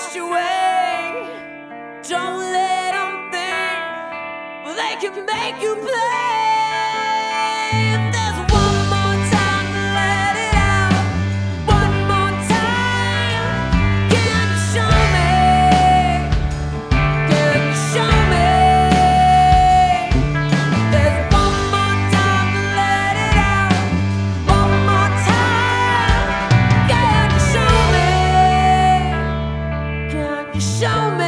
wash away. Don't let them think they can make you play. If there's one more time to let it out, one more time, can you show me? Can you show me? There's one more time to let it out, one more time, can you show me? Can you show me?